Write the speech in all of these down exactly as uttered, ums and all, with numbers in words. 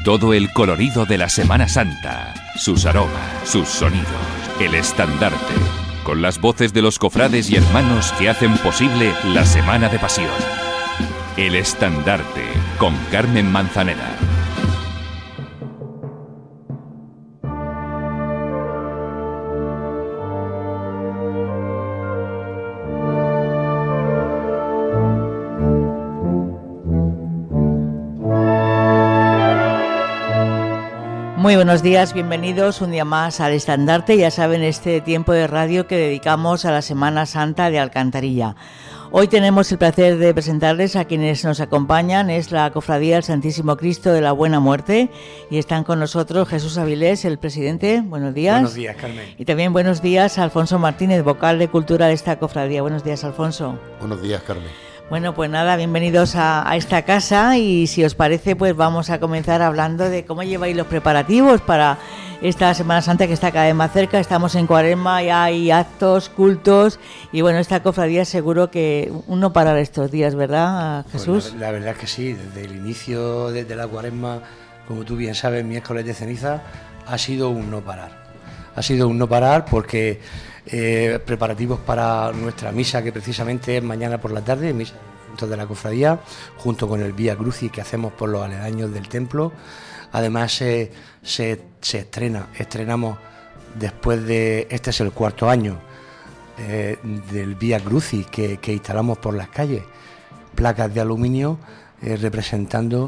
Todo el colorido de la Semana Santa, sus aromas, sus sonidos, el estandarte, con las voces de los cofrades y hermanos que hacen posible la Semana de Pasión. El estandarte, con Carmen Manzanera. Muy buenos días, bienvenidos un día más al Estandarte. Ya saben, este tiempo de radio que dedicamos a la Semana Santa de Alcantarilla. Hoy tenemos el placer de presentarles a quienes nos acompañan. Es la Cofradía del Santísimo Cristo de la Buena Muerte y están con nosotros Jesús Avilés, el presidente. Buenos días. Buenos días, Carmen. Y también buenos días a Alfonso Martínez, vocal de Cultura de esta cofradía. Buenos días, Alfonso. Buenos días, Carmen. Bueno, pues nada, bienvenidos a, a esta casa y si os parece, pues vamos a comenzar hablando de cómo lleváis los preparativos para esta Semana Santa que está cada vez más cerca. Estamos en Cuaresma, ya hay actos, cultos y bueno, esta cofradía seguro que uno para estos días, ¿verdad, Jesús? Pues la, la verdad es que sí, desde el inicio de, de la Cuaresma, como tú bien sabes, miércoles de ceniza, ha sido un no parar. Ha sido un no parar porque eh, preparativos para nuestra misa, que precisamente es mañana por la tarde, misa de la cofradía, junto con el Vía Crucis que hacemos por los aledaños del templo. Además eh, se, se estrena, estrenamos después de, este es el cuarto año eh, del Vía Crucis que, que instalamos por las calles, placas de aluminio eh, representando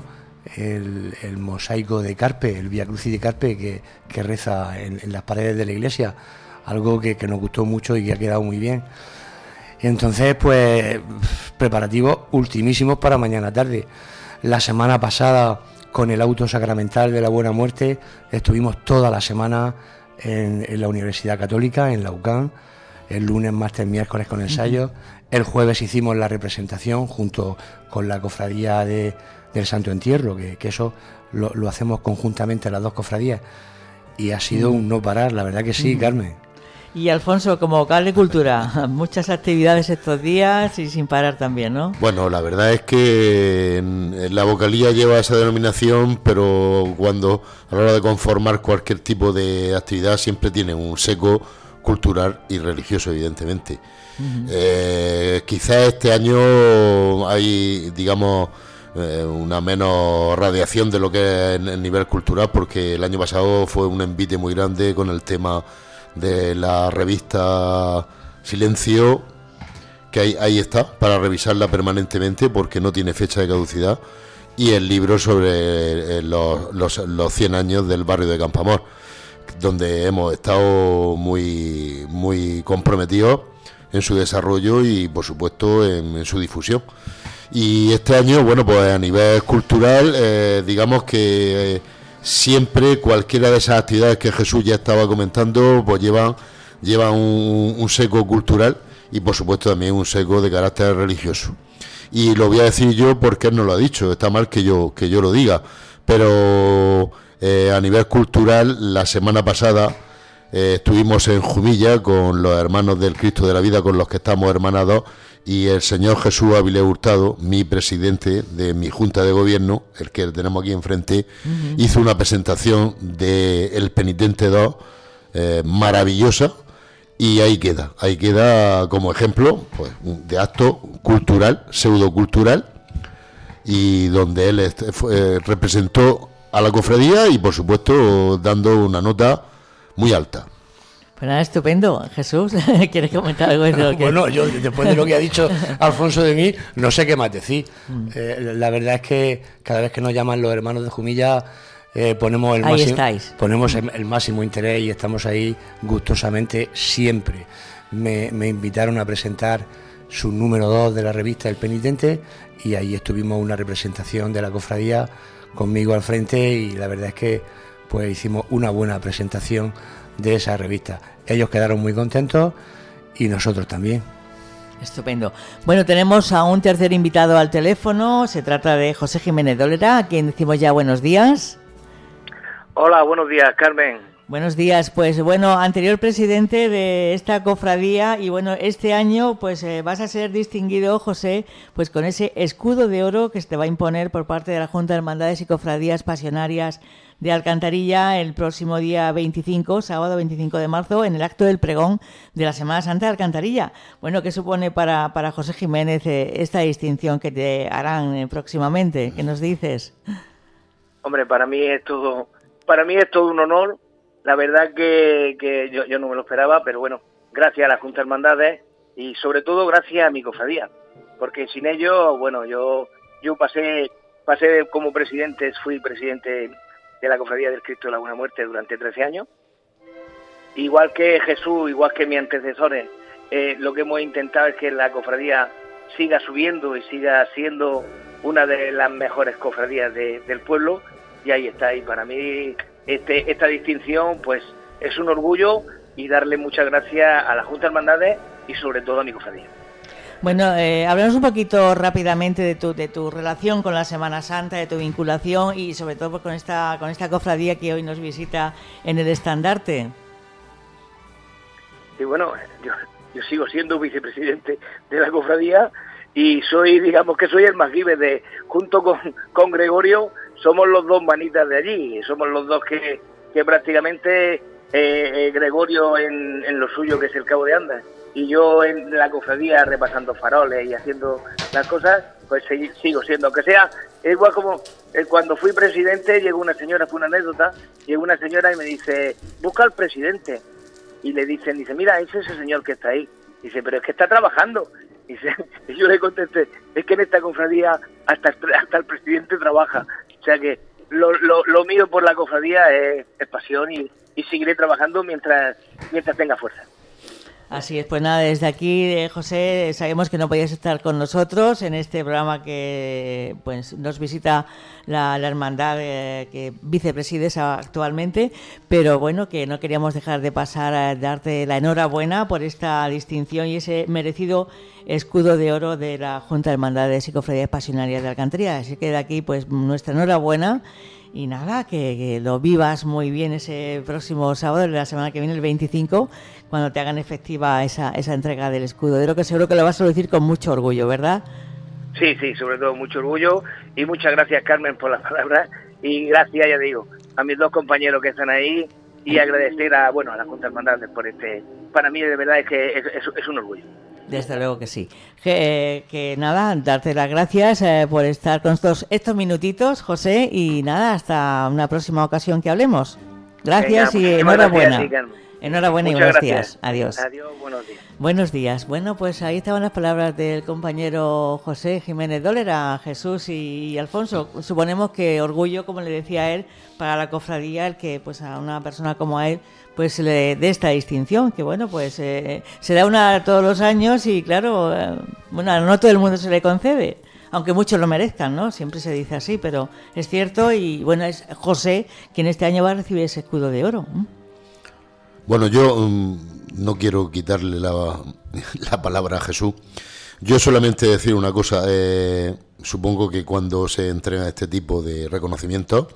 el, el mosaico de Carpe, el Vía Crucis de Carpe que, que reza en, en las paredes de la iglesia, algo que, que nos gustó mucho y que ha quedado muy bien. Entonces, pues, preparativos ultimísimos para mañana tarde. La semana pasada, con el auto sacramental de la Buena Muerte, estuvimos toda la semana en, en la Universidad Católica, en la U C A M, el lunes, martes, miércoles con ensayos. El jueves hicimos la representación junto con la cofradía de, del Santo Entierro, que, que eso lo, lo hacemos conjuntamente las dos cofradías. Y ha sido un no parar, la verdad que sí, Carmen. Y Alfonso, como vocal de Cultura, muchas actividades estos días y sin parar también, ¿no? Bueno, la verdad es que la vocalía lleva esa denominación, pero cuando a la hora de conformar cualquier tipo de actividad siempre tiene un seco cultural y religioso, evidentemente. Uh-huh. Eh, quizás este año hay, digamos, eh, una menos radiación de lo que es el nivel cultural, porque el año pasado fue un envite muy grande con el tema de la revista Silencio, que ahí, ahí está, para revisarla permanentemente porque no tiene fecha de caducidad, y el libro sobre los, los, los cien años del barrio de Campoamor, donde hemos estado muy, muy comprometidos en su desarrollo y por supuesto en, en su difusión. Y este año, bueno, pues a nivel cultural, eh, digamos que... Eh, siempre cualquiera de esas actividades que Jesús ya estaba comentando, pues llevan, llevan un, un seco cultural y por supuesto también un seco de carácter religioso. Y lo voy a decir yo porque él no lo ha dicho, está mal que yo, que yo lo diga, pero eh, a nivel cultural, la semana pasada eh, estuvimos en Jumilla con los hermanos del Cristo de la Vida, con los que estamos hermanados, y el señor Jesús Avilés Hurtado, mi presidente de mi Junta de Gobierno, el que tenemos aquí enfrente, uh-huh. hizo una presentación de El Penitente dos eh, maravillosa, y ahí queda, ahí queda como ejemplo pues de acto cultural, pseudocultural, y donde él este, fue, eh, representó a la cofradía y por supuesto dando una nota muy alta. Pues nada, estupendo. Jesús, ¿quieres comentar algo de lo que...? Bueno, yo después de lo que ha dicho Alfonso de mí, no sé qué más decir. Mm. Eh, la verdad es que cada vez que nos llaman los hermanos de Jumilla, eh, ponemos, el ahí máximo, estáis. ponemos el, el máximo interés y estamos ahí gustosamente siempre. Me, me invitaron a presentar su número dos de la revista El Penitente y ahí estuvimos una representación de la cofradía conmigo al frente y la verdad es que pues hicimos una buena presentación de esa revista. Ellos quedaron muy contentos y nosotros también. Estupendo. Bueno, tenemos a un tercer invitado al teléfono. Se trata de José Jiménez Dolera, a quien decimos ya buenos días. Hola, buenos días, Carmen. Buenos días, pues bueno, anterior presidente de esta cofradía y bueno, este año pues eh, vas a ser distinguido, José, pues con ese escudo de oro que se te va a imponer por parte de la Junta de Hermandades y Cofradías Pasionarias de Alcantarilla el próximo día veinticinco, sábado veinticinco de marzo, en el acto del pregón de la Semana Santa de Alcantarilla. Bueno, ¿qué supone para, para José Jiménez eh, esta distinción que te harán eh, próximamente? ¿Qué nos dices? Hombre, para mí es todo, para mí es todo un honor. La verdad que, que yo, yo no me lo esperaba, pero bueno, gracias a la Junta de Hermandades y sobre todo gracias a mi cofradía, porque sin ellos, bueno, yo yo pasé pasé como presidente, fui presidente de la Cofradía del Cristo de la Buena Muerte durante trece años, igual que Jesús, igual que mis antecesores, eh, lo que hemos intentado es que la cofradía siga subiendo y siga siendo una de las mejores cofradías de, del pueblo, y ahí está, y para mí Este, esta distinción pues es un orgullo y darle muchas gracias a la Junta de Hermandades y sobre todo a mi cofradía. Bueno, eh, hablamos un poquito rápidamente de tu de tu relación con la Semana Santa, de tu vinculación y sobre todo pues, con esta con esta cofradía que hoy nos visita en el estandarte. Y bueno, yo, yo sigo siendo vicepresidente de la cofradía y soy, digamos que soy el más vive de, junto con, con Gregorio, somos los dos manitas de allí, somos los dos que, que prácticamente eh, Gregorio en, en lo suyo, que es el Cabo de Anda, y yo en la cofradía repasando faroles y haciendo las cosas, pues sigo siendo, aunque sea, es igual como eh, cuando fui presidente, llegó una señora, fue una anécdota, llegó una señora y me dice, busca al presidente, y le dicen, dice, mira, ese es ese señor que está ahí, dice, pero es que está trabajando. Y yo le contesté, es que en esta cofradía hasta, hasta el presidente trabaja. O sea que lo, lo, lo mío por la cofradía es, es pasión y, y seguiré trabajando mientras, mientras tenga fuerza. Así es, pues nada, desde aquí, eh, José, sabemos que no podías estar con nosotros en este programa que pues nos visita la, la hermandad eh, que vicepresides actualmente, pero bueno, que no queríamos dejar de pasar a darte la enhorabuena por esta distinción y ese merecido escudo de oro de la Junta de Hermandades y Cofradías Pasionarias de Alcantarilla. Así que de aquí, pues nuestra enhorabuena. Y nada, que, que lo vivas muy bien ese próximo sábado de la semana que viene, el veinticinco, cuando te hagan efectiva esa, esa entrega del escudo. Creo que seguro que lo vas a decir con mucho orgullo, ¿verdad? Sí, sí, sobre todo mucho orgullo. Y muchas gracias, Carmen, por las palabras. Y gracias, ya digo, a mis dos compañeros que están ahí. Y agradecer a, bueno, a la Junta de Hermandades por este... Para mí, de verdad, es que es, es, es un orgullo. Desde luego que sí. Que, que nada, darte las gracias eh, por estar con estos, estos minutitos, José, y nada, hasta una próxima ocasión que hablemos. Gracias. Venga, y enhorabuena. Gracias, enhorabuena Muchas y buenos gracias. días. Adiós. Adiós, buenos días. Buenos días. Bueno, pues ahí estaban las palabras del compañero José Jiménez Dólera, Jesús y, y Alfonso. Suponemos que orgullo, como le decía él, para la cofradía, el que pues a una persona como a él pues le dé esta distinción, que bueno, pues eh, se da una todos los años y claro, eh, bueno, no todo el mundo se le concede, aunque muchos lo merezcan, ¿no? Siempre se dice así, pero es cierto y bueno, es José quien este año va a recibir ese escudo de oro. ¿Mm? Bueno, yo um, no quiero quitarle la, la palabra a Jesús. Yo solamente decir una cosa, eh, supongo que cuando se entrega este tipo de reconocimientos,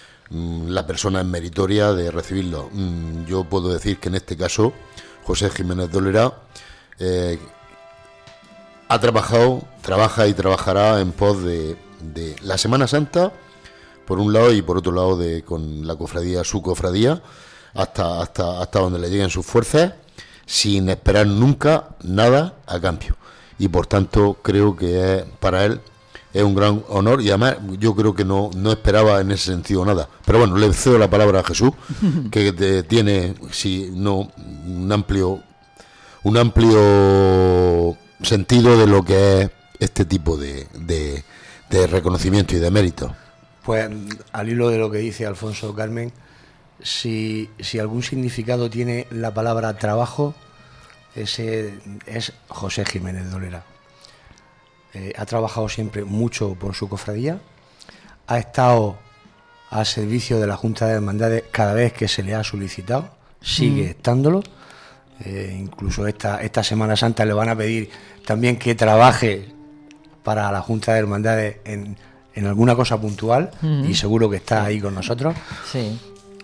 la persona es meritoria de recibirlo. Yo puedo decir que en este caso José Jiménez Dólera eh, ha trabajado, trabaja y trabajará en pos de, de la Semana Santa por un lado y por otro lado de con la cofradía, su cofradía, hasta, hasta, hasta donde le lleguen sus fuerzas, sin esperar nunca nada a cambio. Y por tanto creo que es, para él es un gran honor y además yo creo que no, no esperaba en ese sentido nada. Pero bueno, le cedo la palabra a Jesús, que te, tiene si no un amplio un amplio sentido de lo que es este tipo de, de, de reconocimiento y de mérito. Pues al hilo de lo que dice Alfonso, Carmen, si, si algún significado tiene la palabra trabajo, ese es José Jiménez Dólera. Eh, ha trabajado siempre mucho por su cofradía, ha estado al servicio de la Junta de Hermandades cada vez que se le ha solicitado, sigue mm. estándolo. Eh, incluso esta, esta Semana Santa le van a pedir también que trabaje para la Junta de Hermandades en, en alguna cosa puntual mm. y seguro que está ahí con nosotros. Sí.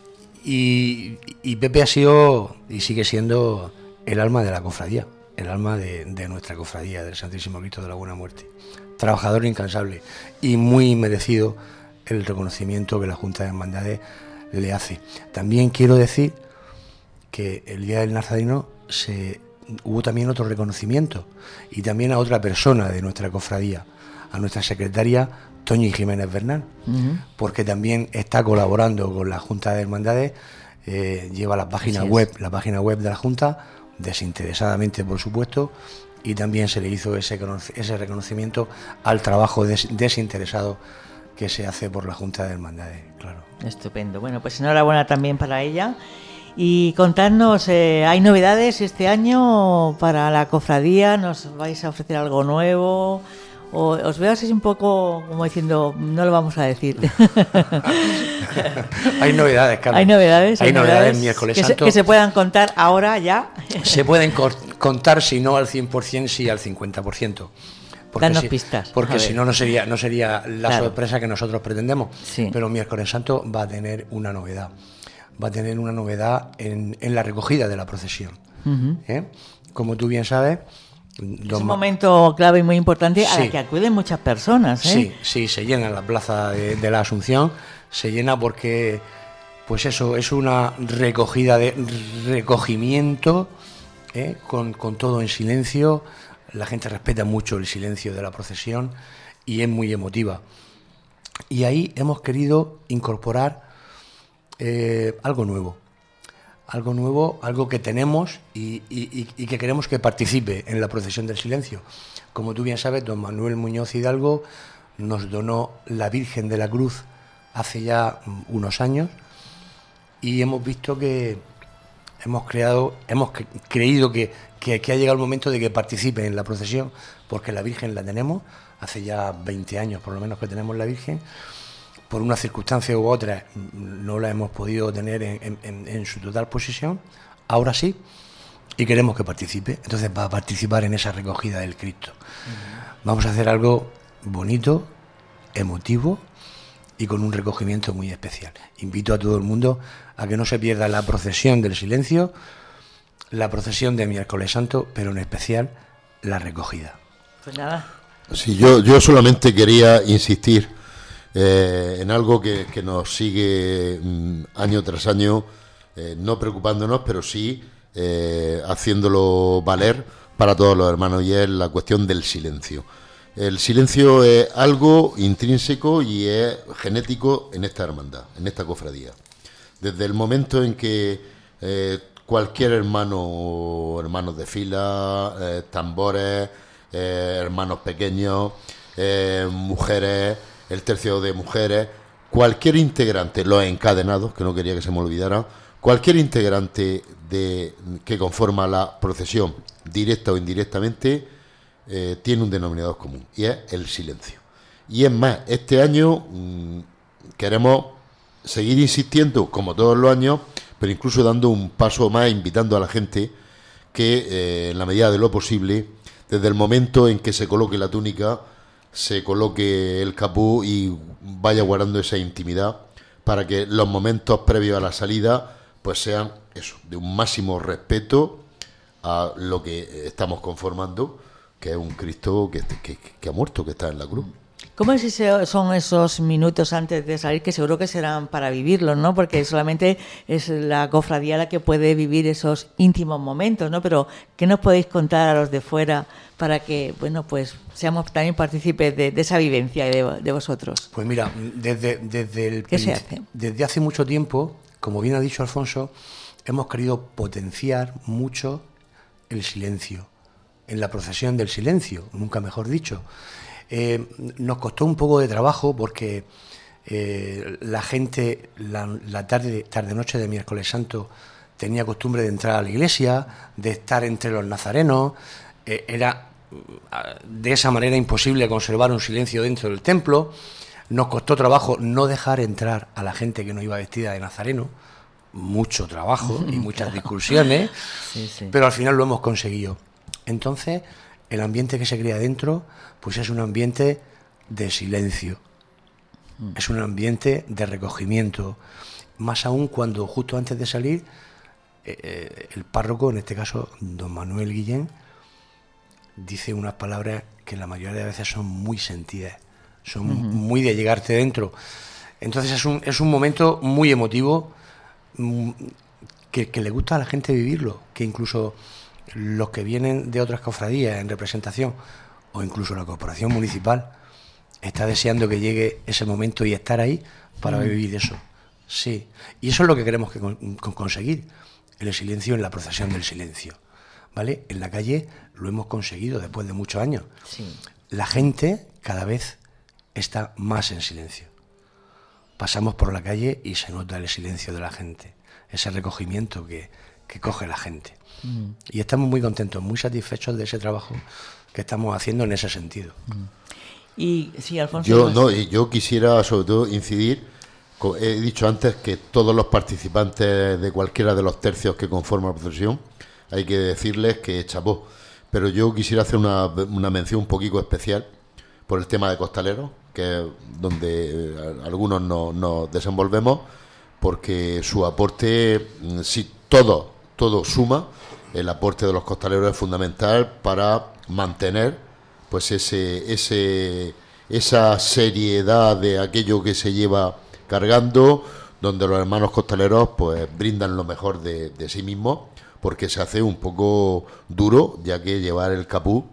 Y, y Pepe ha sido y sigue siendo el alma de la cofradía, el alma de, de nuestra cofradía, del Santísimo Cristo de la Buena Muerte. Trabajador incansable y muy merecido el reconocimiento que la Junta de Hermandades le hace. También quiero decir que el Día del Nazareno se, hubo también otro reconocimiento, y también a otra persona de nuestra cofradía, a nuestra secretaria Toñi Jiménez Bernal, uh-huh. porque también está colaborando con la Junta de Hermandades, eh, lleva la página web, la página web de la Junta, desinteresadamente por supuesto, y también se le hizo ese, ese reconocimiento al trabajo des, desinteresado que se hace por la Junta de Hermandades, claro. Estupendo. Bueno, pues enhorabuena también para ella. Y contadnos, eh, ¿hay novedades este año para la cofradía? ¿Nos vais a ofrecer algo nuevo? O os veo así un poco como diciendo, no lo vamos a decir. Hay novedades, Carmen. Hay novedades. Hay, hay novedades, novedades miércoles que santo. Se, que se puedan contar ahora ya. Se pueden co- contar, si no al cien por ciento, sí al cincuenta por ciento. Porque Danos si, pistas. Porque si no, no sería, no sería la claro. sorpresa que nosotros pretendemos. Sí. Pero miércoles santo va a tener una novedad. Va a tener una novedad en, en la recogida de la procesión. Uh-huh. ¿Eh? Como tú bien sabes... Es un momento clave y muy importante a sí. la que acuden muchas personas, ¿eh? Sí, sí, se llena la plaza de, de la Asunción, se llena porque, pues eso, es una recogida de recogimiento, ¿eh? con, con todo en silencio. La gente respeta mucho el silencio de la procesión y es muy emotiva. Y ahí hemos querido incorporar eh, algo nuevo. Algo nuevo, algo que tenemos y, y, y que queremos que participe en la procesión del silencio. Como tú bien sabes, don Manuel Muñoz Hidalgo nos donó la Virgen de la Cruz hace ya unos años y hemos visto que hemos creado, hemos creído que, que, que ha llegado el momento de que participe en la procesión, porque la Virgen la tenemos, hace ya veinte años por lo menos que tenemos la Virgen. Por una circunstancia u otra no la hemos podido tener en, en, en su total posesión, ahora sí, y queremos que participe. Entonces va a participar en esa recogida del Cristo. Uh-huh. Vamos a hacer algo bonito, emotivo y con un recogimiento muy especial. Invito a todo el mundo a que no se pierda la procesión del silencio, la procesión de miércoles santo, pero en especial la recogida. Pues nada. Sí, yo, yo solamente quería insistir Eh, en algo que, que nos sigue mm, año tras año, eh, no preocupándonos, pero sí eh, haciéndolo valer para todos los hermanos, y es la cuestión del silencio. El silencio es algo intrínseco y es genético en esta hermandad, en esta cofradía. Desde el momento en que eh, cualquier hermano o hermanos de fila, eh, tambores, eh, hermanos pequeños, eh, mujeres, el tercio de mujeres, cualquier integrante, los encadenados, que no quería que se me olvidara, cualquier integrante de que conforma la procesión, directa o indirectamente, eh, tiene un denominador común, y es el silencio. Y es más, este año mmm, queremos seguir insistiendo, como todos los años, pero incluso dando un paso más, invitando a la gente que, eh, en la medida de lo posible, desde el momento en que se coloque la túnica, se coloque el capú y vaya guardando esa intimidad, para que los momentos previos a la salida pues sean eso, de un máximo respeto a lo que estamos conformando, que es un Cristo que, que, que ha muerto, que está en la cruz. ¿Cómo es ese, son esos minutos antes de salir, que seguro que serán para vivirlos, ¿no? Porque solamente es la cofradía la que puede vivir esos íntimos momentos, ¿no? Pero ¿qué nos podéis contar a los de fuera para que, bueno, pues seamos también partícipes de, de esa vivencia de, de vosotros? Pues mira, desde, desde el ¿Qué se hace? Desde hace mucho tiempo, como bien ha dicho Alfonso, hemos querido potenciar mucho el silencio, en la procesión del silencio, nunca mejor dicho. Eh, nos costó un poco de trabajo porque eh, la gente la, la tarde tarde noche de miércoles santo tenía costumbre de entrar a la iglesia, de estar entre los nazarenos. Eh, era de esa manera imposible conservar un silencio dentro del templo. Nos costó trabajo no dejar entrar a la gente que no iba vestida de nazareno, mucho trabajo y muchas discusiones, sí, sí. Pero al final lo hemos conseguido. Entonces el ambiente que se crea dentro pues es un ambiente de silencio, es un ambiente de recogimiento, más aún cuando justo antes de salir, eh, eh, el párroco, en este caso don Manuel Guillén, dice unas palabras que la mayoría de veces son muy sentidas, son uh-huh. muy de llegarte dentro. Entonces es un, es un momento muy emotivo, que, que le gusta a la gente vivirlo, que incluso los que vienen de otras cofradías en representación, o incluso la corporación municipal, está deseando que llegue ese momento y estar ahí para uh-huh. vivir eso. Sí, y eso es lo que queremos que con, con conseguir, el silencio en la procesión del silencio, ¿vale? En la calle lo hemos conseguido después de muchos años. Sí. La gente cada vez está más en silencio. Pasamos por la calle y se nota el silencio de la gente, ese recogimiento que, que coge la gente. Mm. Y estamos muy contentos, muy satisfechos de ese trabajo que estamos haciendo en ese sentido. Mm. Y sí, Alfonso. Yo, no, yo quisiera sobre todo incidir. He dicho antes que todos los participantes de cualquiera de los tercios que conforman la procesión, hay que decirles que chapó. Pero yo quisiera hacer una, una mención un poquito especial por el tema de costaleros, que es donde eh, algunos nos no desenvolvemos, porque su aporte, si todo, todo suma, el aporte de los costaleros es fundamental para mantener pues ese, ese, esa seriedad de aquello que se lleva cargando, donde los hermanos costaleros pues brindan lo mejor de, de sí mismos, porque se hace un poco duro, ya que llevar el capú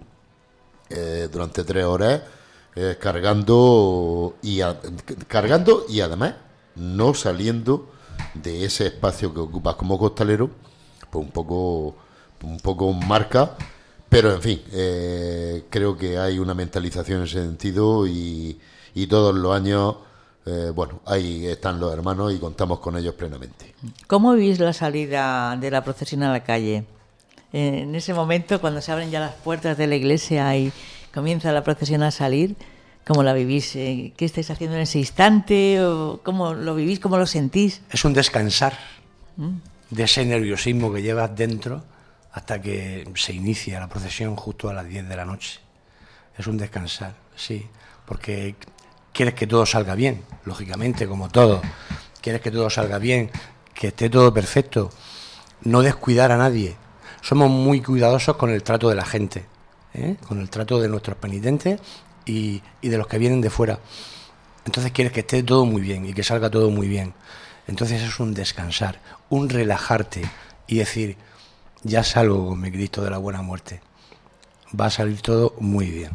eh, durante tres horas eh, cargando y a, cargando y además no saliendo de ese espacio que ocupas como costalero, pues un poco un poco marca, pero en fin, eh, creo que hay una mentalización en ese sentido y, y todos los años Eh, bueno, ahí están los hermanos y contamos con ellos plenamente. ¿Cómo vivís la salida de la procesión a la calle? Eh, en ese momento, cuando se abren ya las puertas de la iglesia y comienza la procesión a salir, ¿cómo la vivís? Eh, ¿Qué estáis haciendo en ese instante? ¿O cómo lo vivís? ¿Cómo lo sentís? Es un descansar ¿Mm? de ese nerviosismo que llevas dentro hasta que se inicia la procesión justo a las diez de la noche. Es un descansar, sí, porque quieres que todo salga bien, lógicamente, como todo. Quieres que todo salga bien, que esté todo perfecto. No descuidar a nadie. Somos muy cuidadosos con el trato de la gente, ¿eh? con el trato de nuestros penitentes y, y de los que vienen de fuera. Entonces quieres que esté todo muy bien y que salga todo muy bien. Entonces es un descansar, un relajarte y decir, ya salgo con mi Cristo de la buena muerte. Va a salir todo muy bien.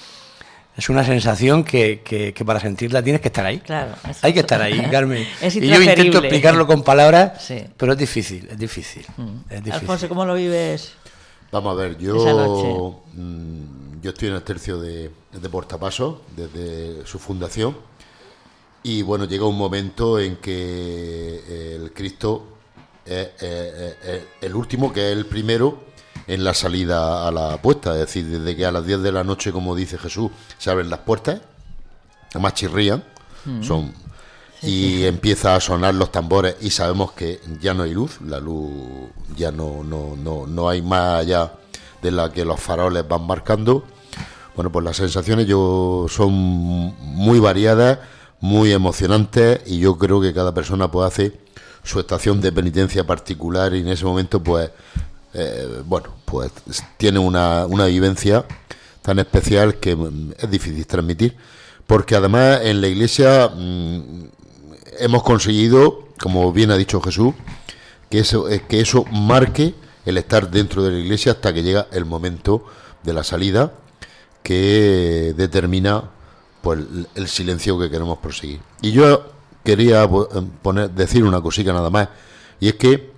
Es una sensación que, que, que para sentirla tienes que estar ahí. Claro, hay que estar ahí, Carmen. Y yo intento explicarlo con palabras, sí. pero es difícil, es difícil, mm. es difícil. Alfonso, ¿cómo lo vives? Vamos a ver, yo mmm, yo estoy en el tercio de, de Portapasos desde su fundación y bueno, llega un momento en que el Cristo es, es, es, es el último, que es el primero en la salida a la puesta, es decir, desde que a las diez de la noche, como dice Jesús, se abren las puertas, además chirrían, mm. son sí, y sí. empieza a sonar los tambores y sabemos que ya no hay luz, la luz ya no no no no hay más allá de la que los faroles van marcando. Bueno, pues las sensaciones yo son muy variadas, muy emocionantes y yo creo que cada persona pues hace su estación de penitencia particular y en ese momento pues Eh, bueno, pues tiene una, una vivencia tan especial que es difícil transmitir, porque además en la iglesia mmm, hemos conseguido, como bien ha dicho Jesús, que eso, que eso marque el estar dentro de la iglesia hasta que llega el momento de la salida, que determina pues el silencio que queremos proseguir. Y yo quería poner, decir una cosita nada más, y es que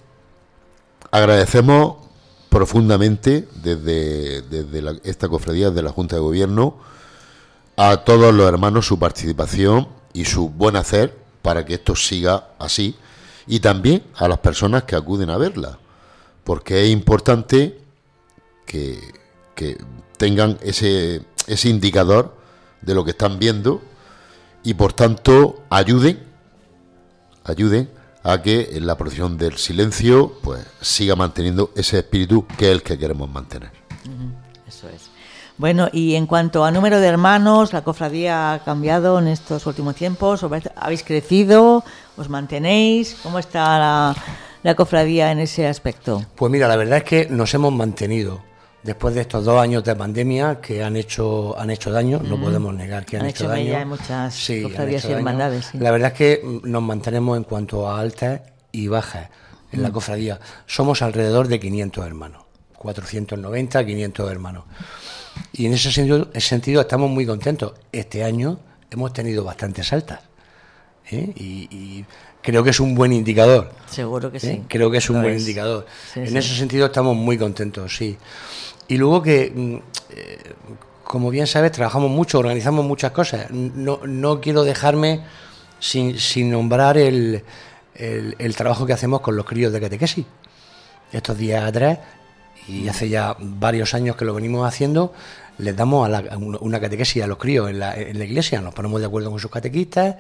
agradecemos profundamente desde, desde la, esta cofradía, de la Junta de Gobierno, a todos los hermanos su participación y su buen hacer para que esto siga así, y también a las personas que acuden a verla, porque es importante que, que tengan ese, ese indicador de lo que están viendo y por tanto ayuden, ayuden a que en la procesión del silencio pues siga manteniendo ese espíritu que es el que queremos mantener. Eso es. Bueno, y en cuanto a número de hermanos, ¿la cofradía ha cambiado en estos últimos tiempos? ¿Habéis crecido? ¿Os mantenéis? ¿Cómo está la, la cofradía en ese aspecto? Pues mira, la verdad es que nos hemos mantenido después de estos dos años de pandemia que han hecho han hecho daño, mm. no podemos negar que han, han hecho, hecho daño. Hay muchas sí, cofradías y hermandades. Sí. La verdad es que nos mantenemos en cuanto a altas y bajas en mm. la cofradía. Somos alrededor de quinientos hermanos, cuatrocientos noventa, quinientos hermanos. Y en ese sentido, ese sentido estamos muy contentos. Este año hemos tenido bastantes altas, ¿eh? y, y creo que es un buen indicador. Seguro que ¿eh? sí. Creo que es un Lo buen es. indicador. Sí, en sí. ese sentido estamos muy contentos, sí. Y luego que, eh, como bien sabes, trabajamos mucho, organizamos muchas cosas. No, no quiero dejarme sin, sin nombrar el, el, el trabajo que hacemos con los críos de catequesis. Estos días atrás, y hace ya varios años que lo venimos haciendo, les damos a la, a una catequesis a los críos en la, en la iglesia, nos ponemos de acuerdo con sus catequistas,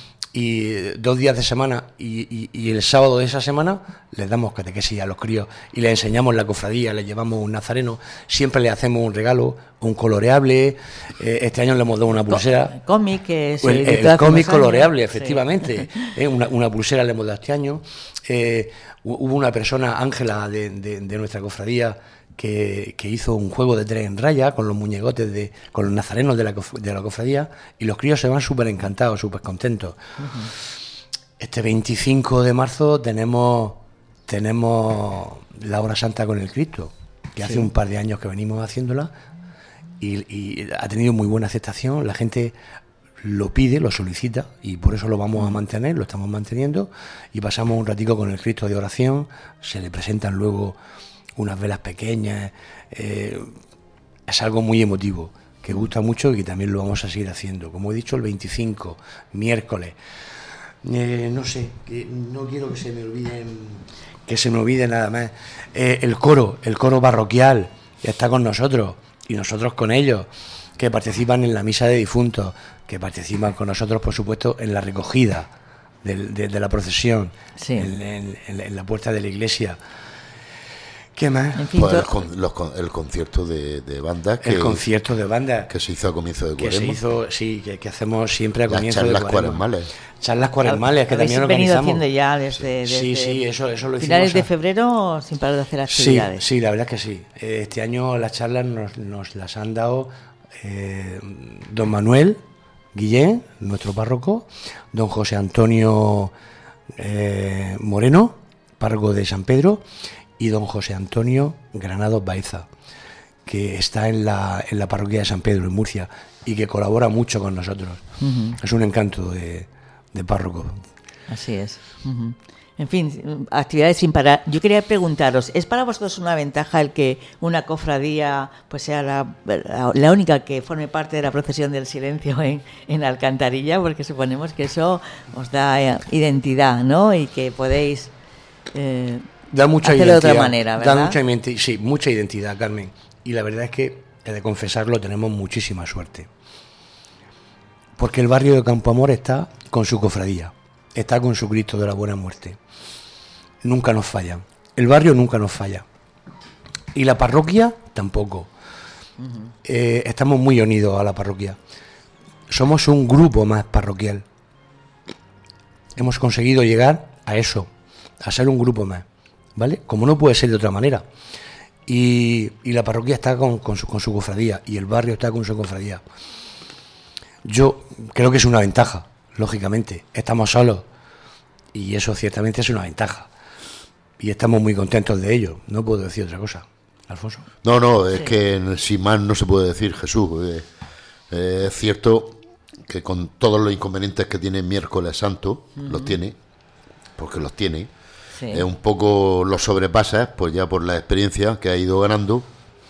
y dos días de semana y, y, y el sábado de esa semana les damos catequesis a los críos y les enseñamos la cofradía, les llevamos un nazareno, siempre les hacemos un regalo, un coloreable, eh, este año le hemos dado una pulsera, cómic que el, el, el cómic coloreable, efectivamente, sí. eh, una, una pulsera le hemos dado este año. Eh, hubo una persona, Ángela de, de, de nuestra cofradía, Que, que hizo un juego de tres en raya con los muñecotes, de con los nazarenos de la, de la cofradía, y los críos se van súper encantados, súper contentos. Uh-huh. Este veinticinco de marzo tenemos tenemos la Hora Santa con el Cristo, que sí. hace un par de años que venimos haciéndola, y, y ha tenido muy buena aceptación, la gente lo pide, lo solicita, y por eso lo vamos a mantener, lo estamos manteniendo, y pasamos un ratico con el Cristo de oración, se le presentan luego unas velas pequeñas, eh, es algo muy emotivo, que gusta mucho y que también lo vamos a seguir haciendo. Como he dicho, el veinticinco, miércoles, eh, no sé, que no quiero que se me olviden, que se me olvide nada más, eh, el coro, el coro parroquial, está con nosotros, y nosotros con ellos, que participan en la misa de difuntos, que participan con nosotros, por supuesto, en la recogida de, de, de la procesión, sí. en, en, en la puerta de la iglesia. ¿Qué más? En fin, pues el, con, los, el concierto de, de banda que, el concierto de banda que se hizo a comienzo de Cuaresma. Que se hizo, sí, que, que hacemos siempre a Las comienzo de Cuaresma. Charlas cuaresmales. Charlas cuaresmales que también organizamos. Venido haciendo ya desde, desde sí, sí, eso, eso lo finales hicimos de febrero sin parar de hacer actividades. Sí, sí, la verdad es que sí. Este año las charlas nos, nos las han dado eh, don Manuel Guillén, nuestro párroco, don José Antonio eh, Moreno, párroco de San Pedro, y don José Antonio Granados Baeza, que está en la, en la parroquia de San Pedro, en Murcia, y que colabora mucho con nosotros. Uh-huh. Es un encanto de, de párroco. Así es. Uh-huh. En fin, actividades sin parar. Yo quería preguntaros, ¿es para vosotros una ventaja el que una cofradía pues sea la, la, la única que forme parte de la procesión del silencio en, en Alcantarilla? Porque suponemos que eso os da eh, identidad, ¿no? Y que podéis... Eh, Da mucha hacerlo identidad, de otra manera, ¿verdad? Da mucha, sí, mucha identidad, Carmen. Y la verdad es que, he de confesarlo, tenemos muchísima suerte. Porque el barrio de Campo Amor está con su cofradía, está con su Cristo de la Buena Muerte. Nunca nos fallan. El barrio nunca nos falla. Y la parroquia tampoco. Uh-huh. Eh, estamos muy unidos a la parroquia. Somos un grupo más parroquial. Hemos conseguido llegar a eso, a ser un grupo más. ¿Vale? Como no puede ser de otra manera. Y, y la parroquia está con, con, su, con su cofradía y el barrio está con su cofradía. Yo creo que es una ventaja, lógicamente. Estamos solos y eso ciertamente es una ventaja. Y estamos muy contentos de ello. No puedo decir otra cosa. Alfonso. No, no, es sí. que sin más no se puede decir, Jesús. Eh, eh, es cierto que con todos los inconvenientes que tiene Miércoles Santo, uh-huh. los tiene, porque los tiene. Sí. Eh, un poco lo sobrepasa, pues ya por la experiencia que ha ido ganando,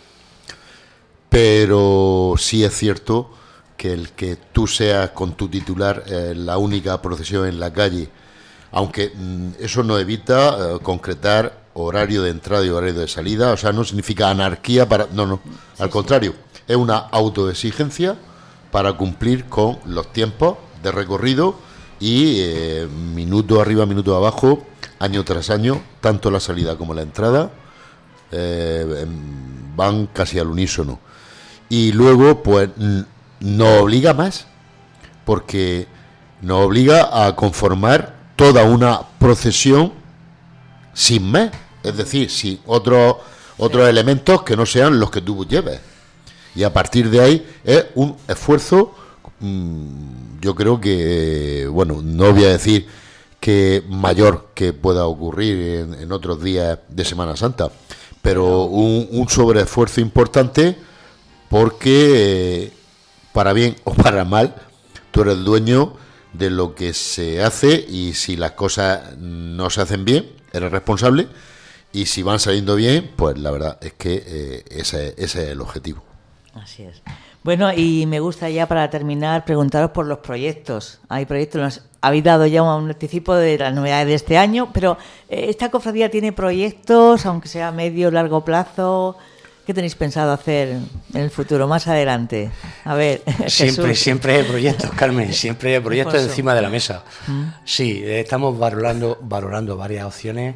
pero sí es cierto que el que tú seas con tu titular eh, la única procesión en la calle, aunque mm, eso no evita eh, concretar horario de entrada y horario de salida, o sea, no significa anarquía para, no, no, sí, al contrario, sí. es una autoexigencia para cumplir con los tiempos de recorrido y eh, minuto arriba, minuto abajo, año tras año, tanto la salida como la entrada eh, van casi al unísono. y luego pues nos obliga más, porque nos obliga a conformar toda una procesión sin más, es decir, sin otros otros sí. elementos que no sean los que tú lleves. Y a partir de ahí es un esfuerzo, mmm, yo creo que, bueno, no voy a decir que mayor que pueda ocurrir en, en otros días de Semana Santa, pero un, un sobreesfuerzo importante, porque eh, para bien o para mal, tú eres el dueño de lo que se hace, y si las cosas no se hacen bien, eres responsable, y si van saliendo bien, pues la verdad es que eh, ese, ese es el objetivo. Así es. Bueno, y me gusta ya para terminar preguntaros por los proyectos. Hay proyectos, nos habéis dado ya un anticipo de las novedades de este año, pero eh, ¿esta cofradía tiene proyectos, aunque sea a medio o largo plazo? ¿Qué tenéis pensado hacer en el futuro, más adelante? A ver, siempre, Jesús. siempre hay proyectos, Carmen, siempre hay proyectos encima de la mesa. ¿Mm? Sí, estamos valorando, valorando varias opciones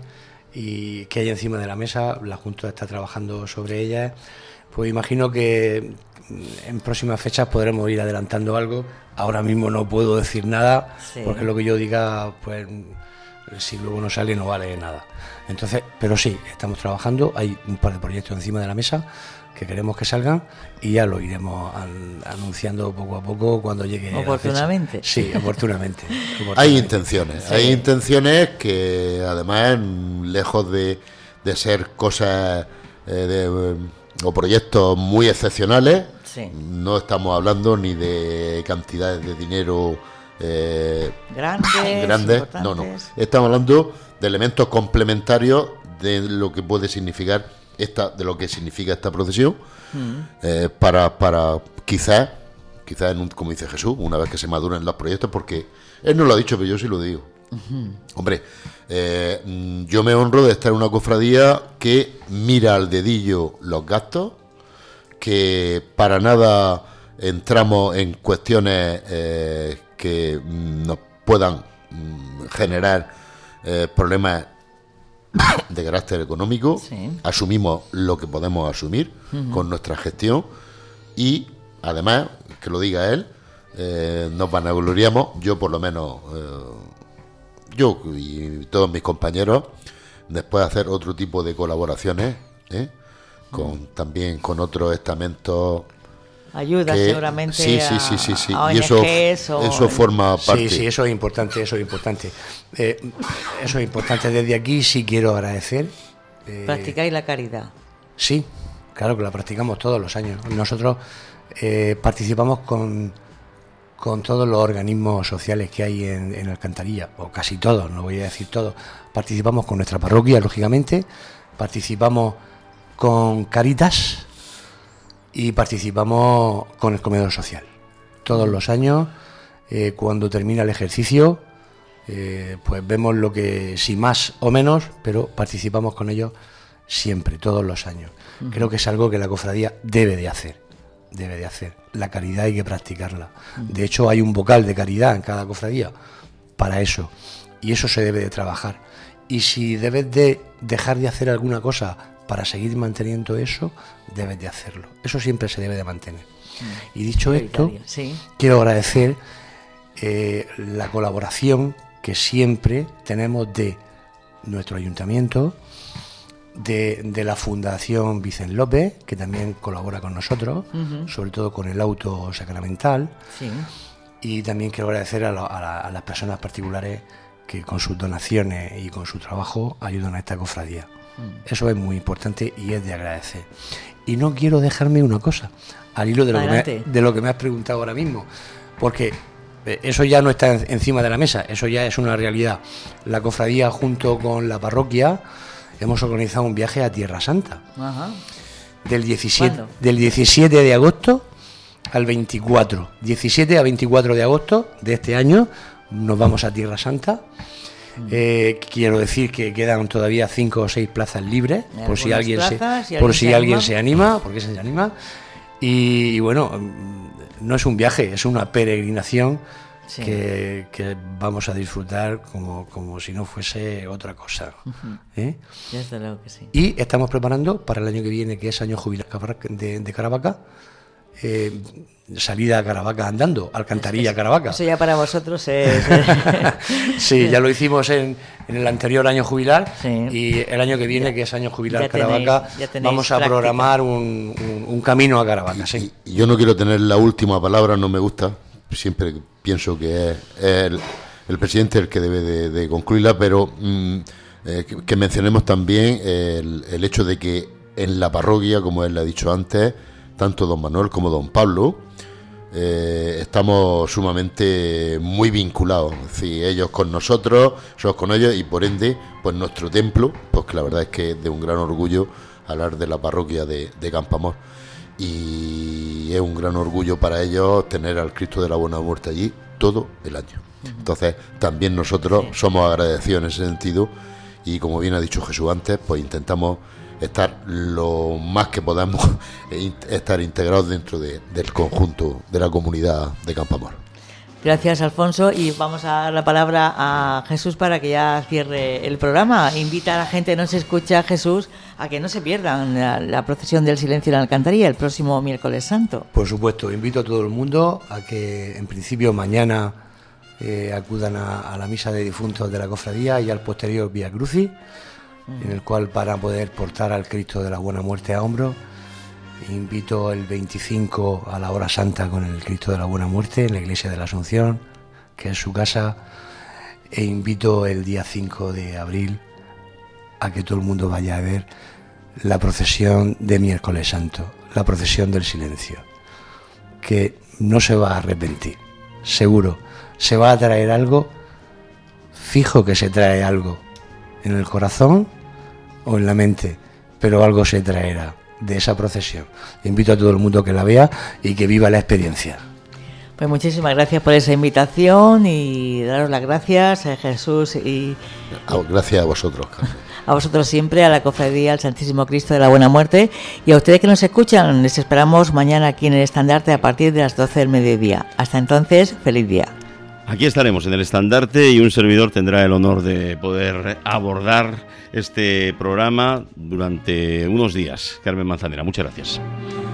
y que hay encima de la mesa. La Junta está trabajando sobre ellas. Pues imagino que en próximas fechas podremos ir adelantando algo. Ahora mismo no puedo decir nada, sí. porque lo que yo diga, pues si luego no sale no vale nada. Entonces, pero sí, estamos trabajando, hay un par de proyectos encima de la mesa que queremos que salgan, y ya lo iremos an- anunciando poco a poco cuando llegue oportunamente. La fecha. Sí, oportunamente, oportunamente. Hay intenciones, sí. hay intenciones que además, lejos de, de ser cosas eh, de, o proyectos muy excepcionales, sí. no estamos hablando ni de cantidades de dinero eh, grandes, grandes. no, no, estamos hablando de elementos complementarios de lo que puede significar esta, de lo que significa esta procesión, mm. eh, para, para quizás, quizás en un, como dice Jesús, una vez que se maduren los proyectos, porque él no lo ha dicho, pero yo sí lo digo. Uh-huh. Hombre, eh, yo me honro de estar en una cofradía que mira al dedillo los gastos, que para nada entramos en cuestiones eh, que nos puedan mm, generar eh, problemas de carácter económico. Sí. Asumimos lo que podemos asumir uh-huh. con nuestra gestión, y además, que lo diga él, eh, nos vanagloriamos, yo por lo menos, eh, yo y todos mis compañeros, después de hacer otro tipo de colaboraciones, ¿eh? con uh-huh. también con otros estamentos. Ayuda que, seguramente sí, a, sí, sí, sí, sí. a Y eso, o... eso forma parte. Sí, sí, eso es importante, eso es importante. Eh, eso es importante. Desde aquí sí quiero agradecer. Eh, ¿Practicáis la caridad? Sí, claro que la practicamos todos los años. Nosotros eh, participamos con, con todos los organismos sociales que hay en, en Alcantarilla, o casi todos, no voy a decir todos. Participamos con nuestra parroquia, lógicamente, participamos con Caritas, y participamos con el comedor social. Todos los años, eh, cuando termina el ejercicio, eh, pues vemos lo que, si más o menos, pero participamos con ellos siempre, todos los años. Uh-huh. Creo que es algo que la cofradía debe de hacer, debe de hacer. La caridad hay que practicarla. Uh-huh. De hecho, hay un vocal de caridad en cada cofradía para eso, y eso se debe de trabajar. Y si debes de dejar de hacer alguna cosa para seguir manteniendo eso, debes de hacerlo. Eso siempre se debe de mantener. Mm. Y dicho esto, sí. quiero agradecer eh, la colaboración que siempre tenemos de nuestro ayuntamiento, de, de la Fundación Vicente López, que también colabora con nosotros, uh-huh. sobre todo con el auto sacramental. Sí. Y también quiero agradecer a, la, a, la, a las personas particulares que con sus donaciones y con su trabajo ayudan a esta cofradía. Eso es muy importante y es de agradecer. Y no quiero dejarme una cosa, al hilo de lo, que me, de lo que me has preguntado ahora mismo, porque eso ya no está encima de la mesa, eso ya es una realidad. La cofradía, junto con la parroquia, hemos organizado un viaje a Tierra Santa. Ajá. Del diecisiete, del diecisiete de agosto al veinticuatro. diecisiete a veinticuatro de agosto de este año nos vamos a Tierra Santa. Eh, quiero decir que quedan todavía cinco o seis plazas libres por si alguien plazas, se, si por alguien si se alguien anima. se anima, porque se anima. Y, y bueno, no es un viaje, es una peregrinación sí. que, que vamos a disfrutar como, como si no fuese otra cosa. Uh-huh. ¿Eh? Desde luego que sí. Y estamos preparando para el año que viene, que es año jubilar de, de Caravaca, eh, salida a Caravaca andando, Alcantarilla a Caravaca. Eso ya para vosotros es... Sí, ya lo hicimos en, en el anterior año jubilar, sí. Y el año que viene, ya, que es año jubilar ya Caravaca, tenéis, tenéis vamos a práctica. programar un, un, un camino a Caravaca. Sí. Y, y yo no quiero tener la última palabra, no me gusta, siempre pienso que es, es el, el presidente el que debe de, de concluirla, pero mmm, eh, que, que mencionemos también el, el hecho de que en la parroquia, como él le ha dicho antes, tanto don Manuel como don Pablo, eh, estamos sumamente muy vinculados, es decir, ellos con nosotros, nosotros con ellos, y por ende, pues nuestro templo, pues que la verdad es que es de un gran orgullo hablar de la parroquia de, de Campoamor, y es un gran orgullo para ellos tener al Cristo de la Buena Muerte allí todo el año. Entonces, también nosotros sí. somos agradecidos en ese sentido, y como bien ha dicho Jesús antes, pues intentamos estar lo más que podamos, estar integrados dentro de, del conjunto de la comunidad de Campoamor. Gracias, Alfonso, y vamos a dar la palabra a Jesús para que ya cierre el programa. Invita a la gente que no se escucha, Jesús, a que no se pierdan la, la procesión del silencio en la Alcantarilla el próximo miércoles santo. Por supuesto, invito a todo el mundo a que en principio mañana eh, acudan a, a la misa de difuntos de la cofradía y al posterior Vía Crucis, en el cual para poder portar al Cristo de la Buena Muerte a hombros. Invito el veinticinco a la hora santa con el Cristo de la Buena Muerte en la iglesia de la Asunción, que es su casa, e invito el día cinco de abril a que todo el mundo vaya a ver la procesión de miércoles santo, la procesión del silencio, que no se va a arrepentir, seguro, se va a traer algo, fijo que se trae algo en el corazón o en la mente, pero algo se traerá de esa procesión. Invito a todo el mundo que la vea y que viva la experiencia. Pues muchísimas gracias por esa invitación y daros las gracias a Jesús y gracias a vosotros, a vosotros siempre, a la Cofradía al Santísimo Cristo de la Buena Muerte, y a ustedes que nos escuchan. Les esperamos mañana aquí en el Estandarte a partir de las doce del mediodía. Hasta entonces, feliz día. Aquí estaremos en el Estandarte y un servidor tendrá el honor de poder abordar este programa durante unos días. Carmen Manzanera, muchas gracias.